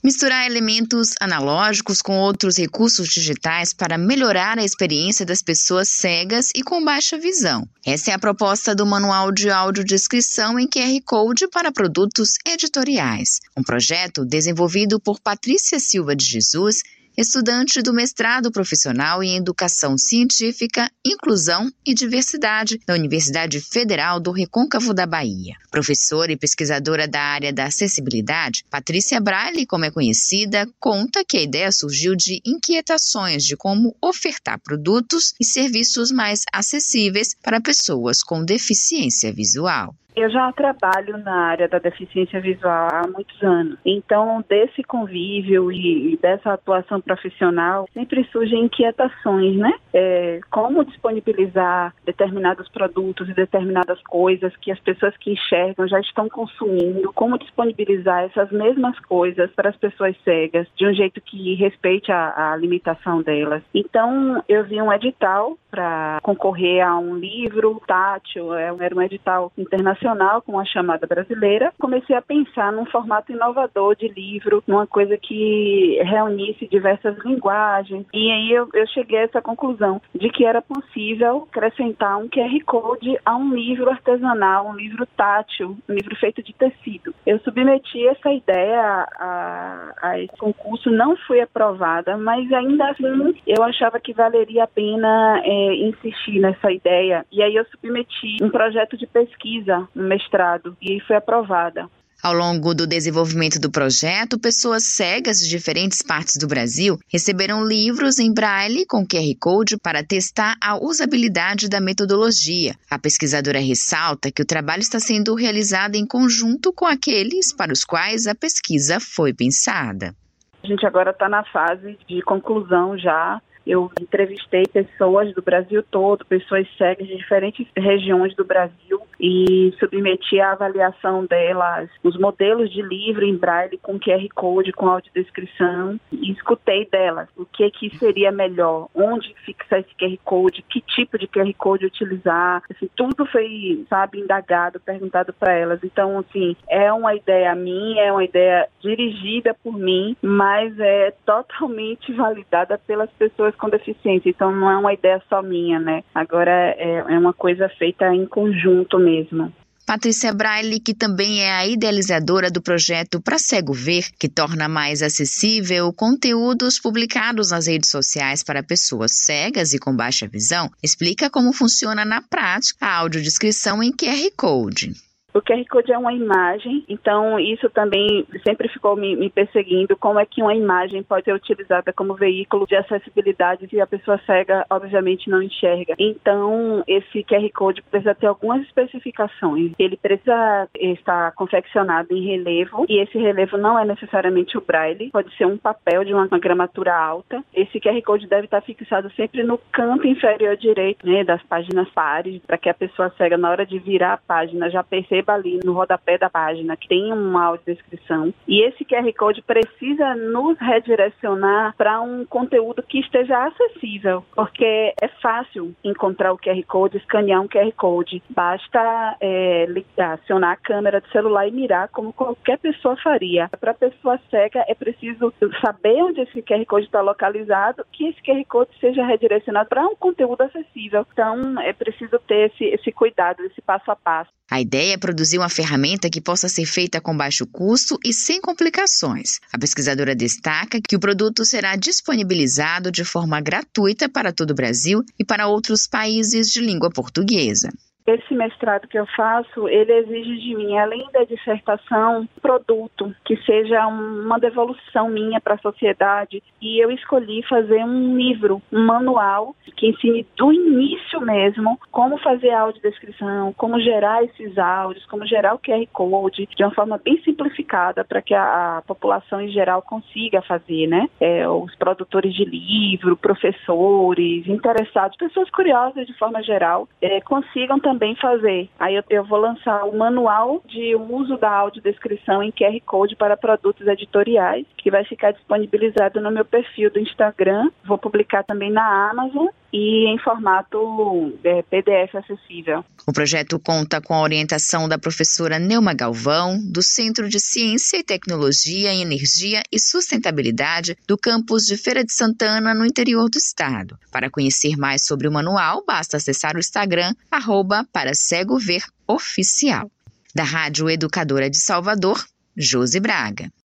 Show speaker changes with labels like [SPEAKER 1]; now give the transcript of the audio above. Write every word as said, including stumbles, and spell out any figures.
[SPEAKER 1] Misturar elementos analógicos com outros recursos digitais para melhorar a experiência das pessoas cegas e com baixa visão. Essa é a proposta do Manual de Audiodescrição em Q R Code para produtos editoriais, um projeto desenvolvido por Patrícia Silva de Jesus, estudante do mestrado profissional em Educação Científica, Inclusão e Diversidade da Universidade Federal do Recôncavo da Bahia. Professora e pesquisadora da área da acessibilidade, Patrícia Braille, como é conhecida, conta que a ideia surgiu de inquietações de como ofertar produtos e serviços mais acessíveis para pessoas com deficiência visual.
[SPEAKER 2] Eu já trabalho na área da deficiência visual há muitos anos, então desse convívio e dessa atuação profissional sempre surgem inquietações, né? É, como disponibilizar determinados produtos e determinadas coisas que as pessoas que enxergam já estão consumindo, como disponibilizar essas mesmas coisas para as pessoas cegas de um jeito que respeite a, a limitação delas. Então eu vi um edital para concorrer a um livro tátil, era um edital internacional com a chamada brasileira. Comecei a pensar num formato inovador de livro, numa coisa que reunisse diversas linguagens, e aí eu, eu cheguei a essa conclusão de que era possível acrescentar um Q R Code a um livro artesanal, um livro tátil, um livro feito de tecido. Eu submeti essa ideia a, a esse concurso, não fui aprovada, mas ainda assim eu achava que valeria a pena é, insistir nessa ideia, e aí eu submeti um projeto de pesquisa no mestrado e foi aprovada.
[SPEAKER 1] Ao longo do desenvolvimento do projeto, pessoas cegas de diferentes partes do Brasil receberam livros em braille com Q R Code para testar a usabilidade da metodologia. A pesquisadora ressalta que o trabalho está sendo realizado em conjunto com aqueles para os quais a pesquisa foi pensada.
[SPEAKER 2] A gente agora está na fase de conclusão já. Eu entrevistei pessoas do Brasil todo, pessoas cegas de diferentes regiões do Brasil, e submeti a avaliação delas, os modelos de livro em braille com Q R Code, com audiodescrição, e escutei delas o que, que seria melhor, onde fixar esse Q R Code, que tipo de Q R Code utilizar, assim, tudo foi, sabe, indagado, perguntado para elas. Então, assim, é uma ideia minha, é uma ideia dirigida por mim, mas é totalmente validada pelas pessoas com deficiência, então não é uma ideia só minha, né? Agora é, é uma coisa feita em conjunto mesmo.
[SPEAKER 1] Patrícia Braille, que também é a idealizadora do projeto Pra Cego Ver, que torna mais acessível conteúdos publicados nas redes sociais para pessoas cegas e com baixa visão, explica como funciona na prática a audiodescrição em Q R Code.
[SPEAKER 2] O Q R Code é uma imagem, então isso também sempre ficou me, me perseguindo, como é que uma imagem pode ser utilizada como veículo de acessibilidade se a pessoa cega, obviamente, não enxerga. Então, esse Q R Code precisa ter algumas especificações. Ele precisa estar confeccionado em relevo, e esse relevo não é necessariamente o braille, pode ser um papel de uma, uma gramatura alta. Esse Q R Code deve estar fixado sempre no canto inferior direito, né, das páginas pares, para que a pessoa cega, na hora de virar a página, já perceba ali no rodapé da página que tem uma audiodescrição, e esse Q R Code precisa nos redirecionar para um conteúdo que esteja acessível, porque é fácil encontrar o Q R Code, escanear um Q R Code, basta é, ligar, acionar a câmera do celular e mirar como qualquer pessoa faria. Para a pessoa cega é preciso saber onde esse Q R Code está localizado, que esse Q R Code seja redirecionado para um conteúdo acessível. Então é preciso ter esse, esse cuidado, esse passo a passo.
[SPEAKER 1] A ideia é produzir uma ferramenta que possa ser feita com baixo custo e sem complicações. A pesquisadora destaca que o produto será disponibilizado de forma gratuita para todo o Brasil e para outros países de língua portuguesa.
[SPEAKER 2] Esse mestrado que eu faço, ele exige de mim, além da dissertação, produto, que seja uma devolução minha para a sociedade. E eu escolhi fazer um livro, um manual, que ensine do início mesmo como fazer a audiodescrição, como gerar esses áudios, como gerar o Q R Code, de uma forma bem simplificada, para que a, a população em geral consiga fazer, né? É, os produtores de livro, professores, interessados, pessoas curiosas de forma geral, é, consigam também também fazer. Aí eu, eu vou lançar o manual de uso da audiodescrição em Q R Code para produtos editoriais, que vai ficar disponibilizado no meu perfil do Instagram. Vou publicar também na Amazon e em formato é, P D F acessível.
[SPEAKER 1] O projeto conta com a orientação da professora Neuma Galvão, do Centro de Ciência e Tecnologia em Energia e Sustentabilidade do campus de Feira de Santana, no interior do estado. Para conhecer mais sobre o manual, basta acessar o Instagram, arroba para cego ver oficial. Da Rádio Educadora de Salvador, Josi Braga.